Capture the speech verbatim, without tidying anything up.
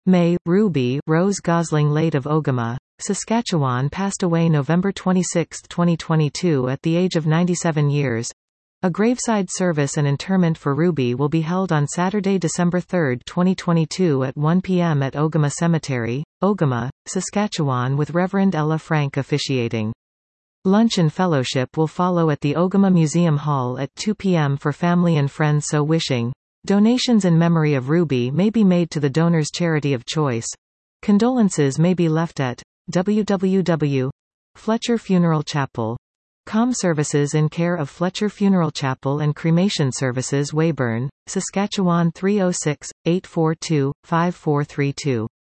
May, Ruby Rose Gosling Late of Ogama, Saskatchewan passed away November twenty-sixth twenty twenty-two at the age of ninety-seven years. A graveside service and interment for Ruby will be held on Saturday, December third twenty twenty-two at one p m at Ogama Cemetery, Ogama, Saskatchewan, with Reverend Ella Frank officiating. Lunch and fellowship will follow at the Ogama Museum Hall at two p m for family and friends so wishing. Donations in memory of Ruby may be made to the donor's charity of choice. Condolences may be left at w w w dot fletcher funeral chapel dot com. Services in care of Fletcher Funeral Chapel and Cremation Services, Weyburn, Saskatchewan three oh six, eight four two, five four three two.